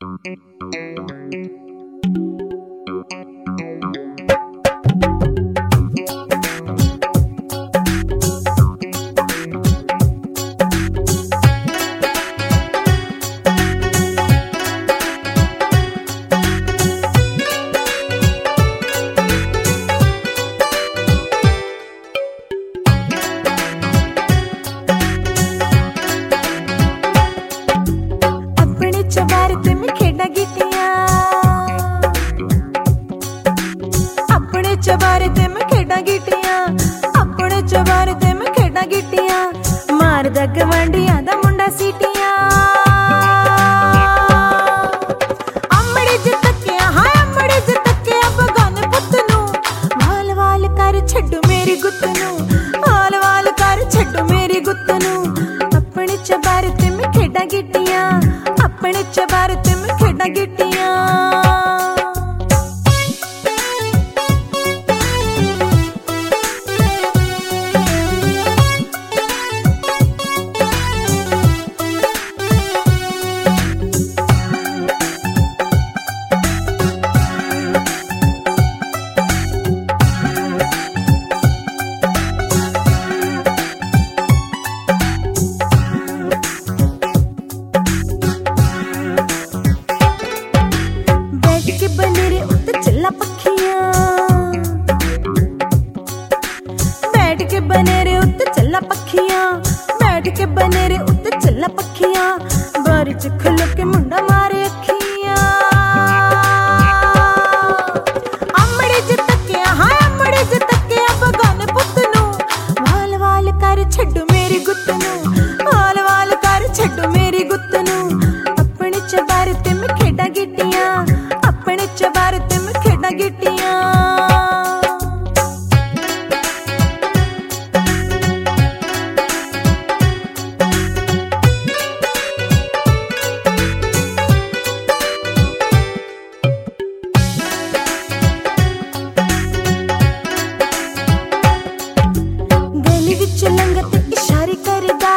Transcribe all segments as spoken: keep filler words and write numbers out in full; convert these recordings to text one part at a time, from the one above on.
चबारे ते मैं खेड़ा गिटियां, अपने चबारे ते मैं खेड़ा गिटियां, मार दा गवांडियां दा मुंडा सीटियां। अमड़ी ज तकिया हाय अमड़ी ज तकिया बगाने पुत्त नू, वाल वाल कर छड्डू मेरी गुत्त नू, वाल वाल कर छड्डू मेरी गुत्त नू। अपने चबारे ते मैं खेड़ा गिटियां, अपने चबारे ते मैं खेड़ा गिटियां। बनेरे उत्ते चला पखियां, बैठ के बनेरे उत्ते चला पखियां, बैठ के बनेरे उत्ते चला पखियां, बारी च खलो के मुंडा मारे अखियां। अमड़े ज तकिया हाय अमड़े ज तकिया बगाने पुत्त नू, वाल वाल कर छड्डू मेरी गुत्त नू, वाल वाल कर छड्डू मेरी गुत्त नू। अपने चबारे ते मैं खेड़ा गिटियां, अपने चबारे ते मैं खेड़ा गिटियां। गली विच लंघते इशारे करदा,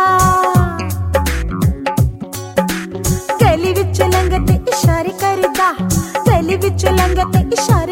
गली विच लंघते इशारे करदा, गली विच लंघते इशारे